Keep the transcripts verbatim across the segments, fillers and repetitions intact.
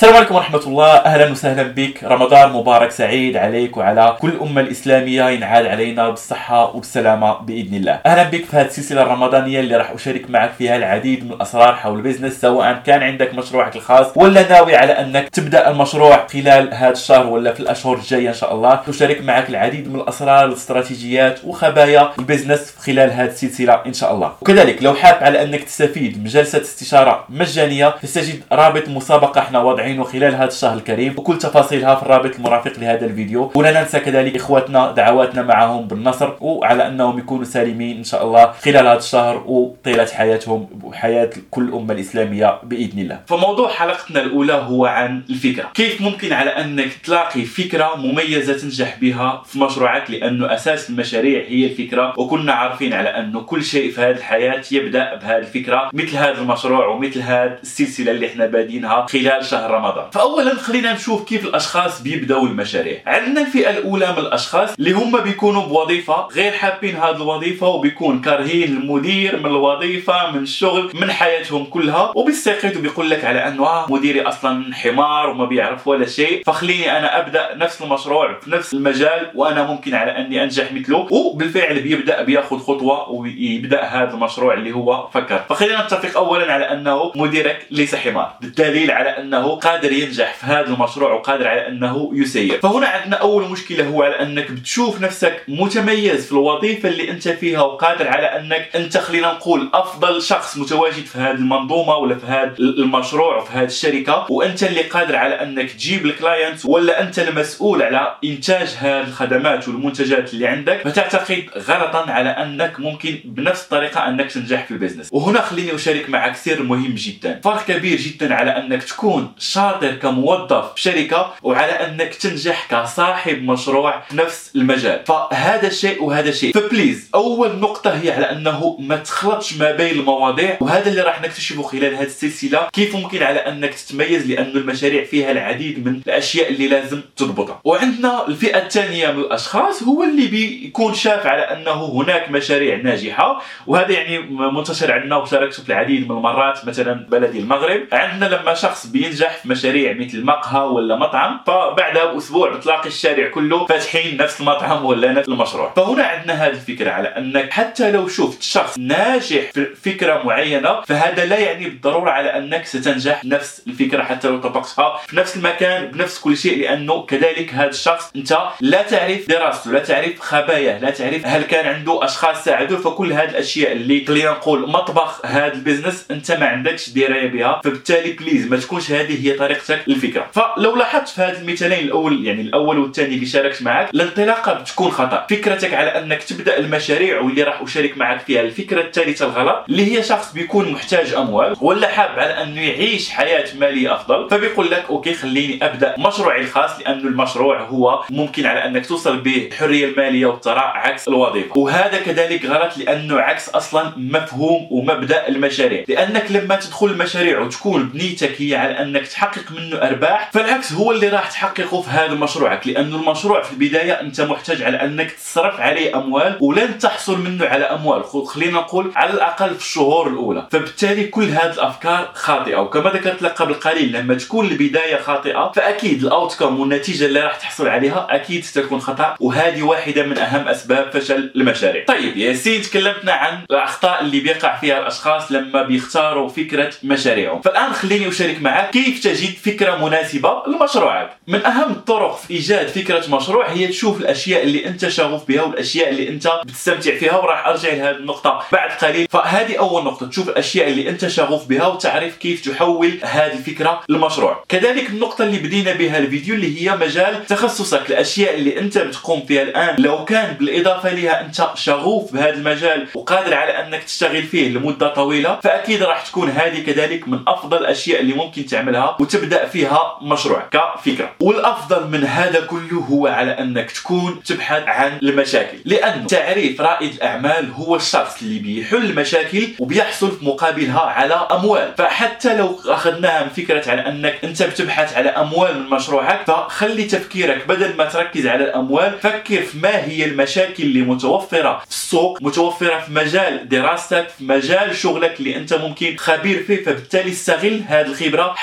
السلام عليكم ورحمة الله، أهلا وسهلا بك. رمضان مبارك سعيد عليك وعلى كل الأمة الإسلامية، ينعاد علينا بالصحة وبالسلامة بإذن الله. أهلا بك في هذه السلسلة الرمضانية اللي راح أشارك معك فيها العديد من الأسرار حول البيزنس، سواء كان عندك مشروعك الخاص ولا ناوي على أنك تبدأ المشروع خلال هذا الشهر ولا في الأشهر الجاية إن شاء الله. أشارك معك العديد من الأسرار والاستراتيجيات وخبايا البيزنس خلال هذه السلسلة إن شاء الله. وكذلك لو حاب على أنك تستفيد من جلسة استشارة مجانية فتجد رابط مسابقة احنا واضعينه خلال هذا الشهر الكريم وكل تفاصيلها في الرابط المرافق لهذا الفيديو. ولا ننسى كذلك إخواتنا دعواتنا معهم بالنصر وعلى أنهم يكونوا سالمين إن شاء الله خلال هذا الشهر وطيلة حياتهم وحياة كل الأمة الإسلامية بإذن الله. فموضوع حلقتنا الأولى هو عن الفكرة. كيف ممكن على أنك تلاقي فكرة مميزة تنجح بها في مشروعك، لأنه أساس المشاريع هي الفكرة، وكنا عارفين على أنه كل شيء في هذه الحياة يبدأ بهذه الفكرة، مثل هذا المشروع ومثل هذه السلسلة اللي احنا بادينها خلال شهر رمضان. فأولا خلينا نشوف كيف الأشخاص بيبدأوا المشاريع. عندنا الفئة الأولى من الأشخاص اللي هم بيكونوا بوظيفة غير حابين هذه الوظيفة، وبيكون كارهين المدير من الوظيفة من الشغل من حياتهم كلها، وبيستيقظ وبيقول لك على أنه آه مديري أصلا حمار وما بيعرف ولا شيء، فخليني أنا أبدأ نفس المشروع في نفس المجال وأنا ممكن على أني أنجح مثله. وبالفعل بيبدأ بياخذ خطوة ويبدأ هذا المشروع اللي هو فكر. فخلينا نتفق أولا على أنه مديرك ليس حمار، بالدليل على أنه قادر ينجح في هذا المشروع وقادر على أنه يسير. فهنا عندنا أول مشكلة هو على أنك بتشوف نفسك متميز في الوظيفة اللي أنت فيها وقادر على أنك أنت خلينا نقول أفضل شخص متواجد في هذه المنظومة ولا في هذا المشروع وفي هذه الشركة، وأنت اللي قادر على أنك تجيب الكلاينت ولا أنت المسؤول على إنتاج هذه الخدمات والمنتجات اللي عندك، فتعتقد غلطا على أنك ممكن بنفس الطريقة أنك تنجح في البيزنس. وهنا خليني أشارك معك سر مهم جدا، فرق كبير جدا على أنك تكون شاطر كموظف بشركة وعلى أنك تنجح كصاحب مشروع في نفس المجال. فهذا شيء وهذا شيء. فبليز أول نقطة هي على أنه ما تخلطش ما بين المواضيع، وهذا اللي راح نكتشفه خلال هذه السلسلة، كيف ممكن على أنك تتميز، لأن المشاريع فيها العديد من الأشياء اللي لازم تضبطها. وعندنا الفئة الثانية من الأشخاص هو اللي بيكون شاف على أنه هناك مشاريع ناجحة، وهذا يعني منتشر عندنا وشاركته في العديد من المرات. مثلا بلدي المغرب عندنا لما شخص بينجح في مشاريع مثل مقهى ولا مطعم، فبعدها بأسبوع بتلاقي الشارع كله فاتحين نفس المطعم ولا نفس المشروع. فهنا عندنا هذه الفكرة على أنك حتى لو شفت شخص ناجح في فكرة معينة، فهذا لا يعني بالضرورة على أنك ستنجح نفس الفكرة حتى لو طبقتها في نفس المكان بنفس كل شيء، لأنه كذلك هذا الشخص أنت لا تعرف دراسته، لا تعرف خباياه، لا تعرف هل كان عنده أشخاص ساعدوه. فكل هذه الأشياء اللي خلينا نقول مطبخ هذا البيزنس أنت ما عندكش دراية بها، فبالتالي بليز ما تكونش هذه هي طريقتك الفكرة. فلو لاحظت في هذه المثالين الأول يعني الأول والثاني اللي شاركت معك، الانطلاقة بتكون خطأ. فكرتك على أنك تبدأ المشاريع واللي راح أشارك معك فيها الفكرة الثالثة الغلط، اللي هي شخص بيكون محتاج أموال ولا حاب على أنه يعيش حياة مالية أفضل، فبيقول لك أوكي خليني أبدأ مشروعي الخاص، لأنه المشروع هو ممكن على أنك توصل به الحرية المالية والثراء عكس الوظيفة. وهذا كذلك غلط، لأنه عكس أصلا مفهوم ومبدأ المشاريع. لأنك لما تدخل المشاريع وتكون بنيتك هي على أنك تحقق منه أرباح، فالعكس هو اللي راح تحققه في هذا مشروعك، لأنه المشروع في البداية أنت محتاج على أنك تصرف عليه أموال ولن تحصل منه على أموال، خلينا نقول على الأقل في الشهور الأولى. فبالتالي كل هذه الأفكار خاطئة، وكما ذكرت لك قبل قليل لما تكون البداية خاطئة فأكيد الأوتكم والنتيجة اللي راح تحصل عليها أكيد ستكون خطأ، وهذه واحدة من أهم أسباب فشل المشاريع. طيب يا سيد، تكلمنا عن الأخطاء اللي بيقع فيها الأشخاص لما بيختاروا فكرة مشاريعهم. فالآن خليني أشارك معك كيف تجد فكرة مناسبة لمشروعك. من أهم الطرق في إيجاد فكرة مشروع هي تشوف الأشياء اللي أنت شغوف بها والأشياء اللي أنت بتستمتع فيها، وراح أرجع لهذه النقطة بعد قليل. فهذه أول نقطة، تشوف الأشياء اللي أنت شغوف بها وتعرف كيف تحول هذه الفكرة لمشروع. كذلك النقطة اللي بدينا بها الفيديو اللي هي مجال تخصصك، الأشياء اللي أنت بتقوم فيها الآن لو كان بالإضافة لها أنت شغوف بهذا المجال وقادر على أنك تشتغل فيه لمدة طويلة، فأكيد راح تكون هذه كذلك من أفضل الأشياء اللي ممكن تعملها وتبدأ فيها مشروع كفكرة. والأفضل من هذا كله هو على أنك تكون تبحث عن المشاكل، لأنه تعريف رائد الأعمال هو الشخص اللي بيحل مشاكل وبيحصل في مقابلها على أموال. فحتى لو أخذناها من فكرة على أنك أنت بتبحث على أموال من مشروعك، فخلي تفكيرك بدل ما تركز على الأموال فكر في ما هي المشاكل اللي متوفرة في السوق، متوفرة في مجال دراستك، في مجال شغلك اللي أنت ممكن خبير فيه، فبالتالي استغل هذه الخبرة حتى تضرب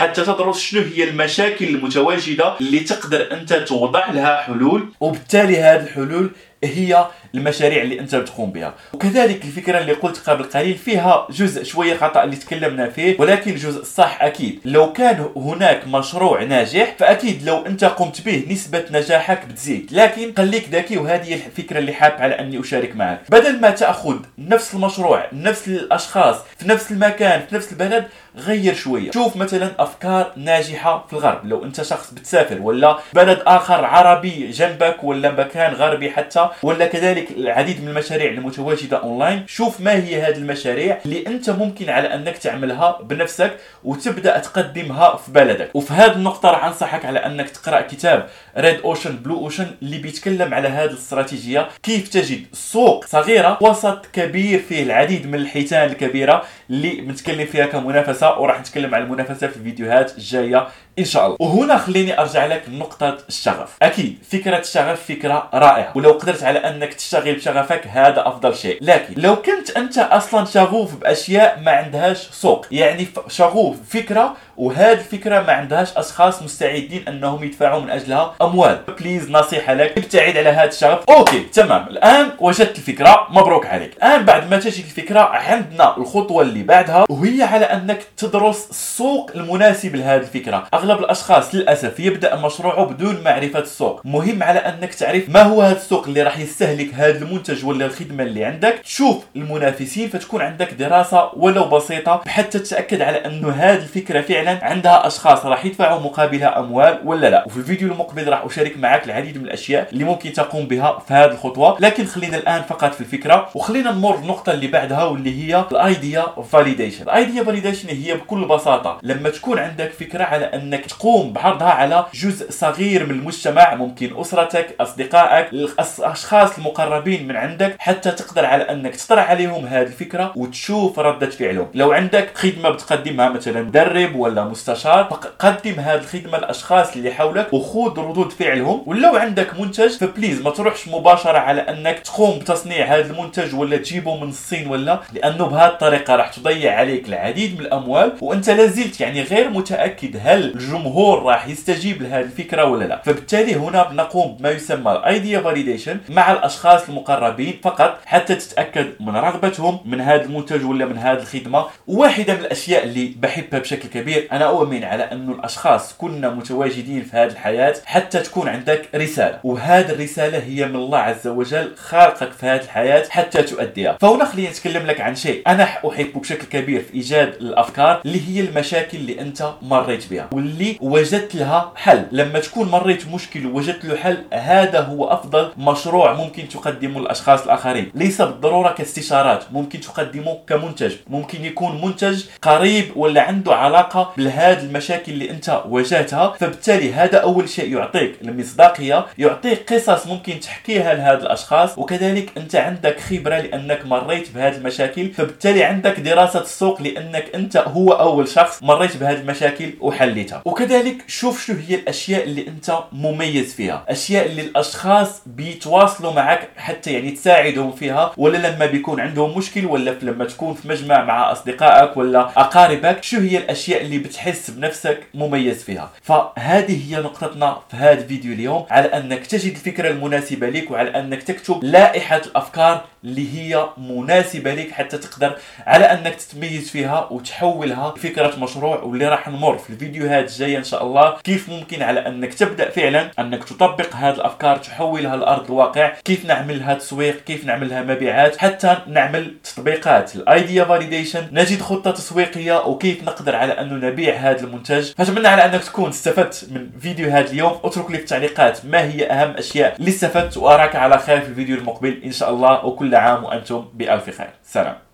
تدرس شنو هي المشاكل المتواجده اللي تقدر انت توضع لها حلول، وبالتالي هذه الحلول هي المشاريع اللي انت بتقوم بها. وكذلك الفكره اللي قلت قبل قليل فيها جزء شويه خطا اللي تكلمنا فيه، ولكن الجزء الصح اكيد لو كان هناك مشروع ناجح فاكيد لو انت قمت به نسبه نجاحك بتزيد، لكن خليك ذكي وهذه الفكره اللي حاب على اني اشارك معك. بدل ما تاخذ نفس المشروع نفس الاشخاص في نفس المكان في نفس البلد، غير شويه. شوف مثلا افكار ناجحه في الغرب، لو انت شخص بتسافر ولا بلد اخر عربي جنبك ولا مكان غربي حتى، ولا كذلك العديد من المشاريع المتواجده اونلاين، شوف ما هي هذه المشاريع اللي انت ممكن على انك تعملها بنفسك وتبدا تقدمها في بلدك. وفي هذه النقطه راح انصحك على انك تقرا كتاب ريد اوشن بلو اوشن اللي بيتكلم على هذه الاستراتيجيه، كيف تجد سوق صغيره وسط كبير فيه العديد من الحيتان الكبيره اللي بنتكلم فيها كمنافسه، وراح نتكلم عن المنافسه في الفيديوهات الجايه ان شاء الله. وهنا خليني ارجع لك لنقطه الشغف. اكيد فكره الشغف فكره رائعه، ولو قدرت على انك تشتغل بشغفك هذا افضل شيء، لكن لو كنت انت اصلا شغوف باشياء ما عندهاش سوق، يعني شغوف فكره وهذه الفكره ما عندهاش اشخاص مستعدين انهم يدفعوا من اجلها اموال، بليز نصيحه لك ابتعد على هذا الشغف. اوكي تمام، الان وجدت الفكره، مبروك عليك. الان بعد ما تجد الفكره عندنا الخطوه اللي بعدها، وهي على انك تدرس السوق المناسب لهذه الفكره. اغلب الاشخاص للاسف يبدا مشروعه بدون معرفه السوق. مهم على انك تعرف ما هو هذا السوق اللي راح يستهلك هذا المنتج ولا الخدمه اللي عندك، تشوف المنافسين، فتكون عندك دراسه ولو بسيطه حتى تتاكد على انه هذه الفكره فعلا عندها اشخاص راح يدفعوا مقابلها اموال ولا لا. وفي الفيديو المقبل راح اشارك معك العديد من الاشياء اللي ممكن تقوم بها في هذه الخطوه، لكن خلينا الان فقط في الفكره، وخلينا نمر النقطه اللي بعدها واللي هي الايديا فاليديشن. الايديا فاليديشن هي بكل بساطه لما تكون عندك فكره على انك تقوم بعرضها على جزء صغير من المجتمع، ممكن اسرتك، اصدقائك، الاشخاص المقربين من عندك، حتى تقدر على انك تطرح عليهم هذه الفكره وتشوف رده فعلهم. لو عندك خدمه بتقدمها مثلا مدرب ولا مستشار، قدم هذه الخدمه للاشخاص اللي حولك وخذ ردود فعلهم. ولو عندك منتج فبليز ما تروحش مباشره على انك تقوم بتصنيع هذا المنتج ولا تجيبه من الصين، ولا لانه بهذه الطريقه راح تضيع عليك العديد من الاموال وانت لازلت يعني غير متاكد هل الجمهور راح يستجيب لهذه الفكره ولا لا. فبالتالي هنا بنقوم بما يسمى الايديا فاليديشن مع الاشخاص المقربين فقط حتى تتاكد من رغبتهم من هذا المنتج ولا من هذه الخدمه. واحده من الاشياء اللي بحبها بشكل كبير، انا اؤمن على انه الاشخاص كنا متواجدين في هذه الحياه حتى تكون عندك رساله، وهذه الرساله هي من الله عز وجل خالقك في هذه الحياه حتى تؤديها. فهنا خليني اتكلم لك عن شيء انا احبه بشكل كبير في ايجاد الافكار، اللي هي المشاكل اللي انت مريت بها واللي وجدت لها حل. لما تكون مريت مشكل ووجدت له حل، هذا هو افضل مشروع ممكن تقدمه للاشخاص الاخرين. ليس بالضروره كاستشارات، ممكن تقدمه كمنتج، ممكن يكون منتج قريب ولا عنده علاقه بهذه المشاكل اللي انت واجهتها. فبالتالي هذا اول شيء يعطيك المصداقيه، يعطيك قصص ممكن تحكيها لهذه الاشخاص، وكذلك انت عندك خبره لانك مريت بهذه المشاكل، فبالتالي عندك دراسه السوق لانك انت هو اول شخص مريت بهذه المشاكل وحليتها. وكذلك شوف شو هي الاشياء اللي انت مميز فيها، اشياء اللي الاشخاص بيتواصلوا معك حتى يعني تساعدهم فيها، ولا لما بيكون عندهم مشكل، ولا لما تكون في مجمع مع اصدقائك ولا اقاربك، شو هي الاشياء اللي بتحس بنفسك مميز فيها. فهذه هي نقطتنا في هذا الفيديو اليوم، على انك تجد الفكره المناسبه لك، وعلى انك تكتب لائحه الافكار اللي هي مناسبه لك حتى تقدر على انك تتميز فيها وتحولها لفكره مشروع. واللي راح نمر في الفيديوهات الجايه ان شاء الله كيف ممكن على انك تبدا فعلا انك تطبق هذه الافكار، تحولها لارض الواقع، كيف نعملها تسويق، كيف نعملها مبيعات، حتى نعمل تطبيقات الايديا فاليديشن، نجد خطه تسويقيه، وكيف نقدر على انه نبيع هذا المنتج. فاتمنى على انك تكون استفدت من فيديو هذا اليوم. اترك لي في التعليقات ما هي اهم اشياء اللي استفدت، واراك على خير في الفيديو المقبل ان شاء الله، وكل عام وانتم بالف خير. سلام.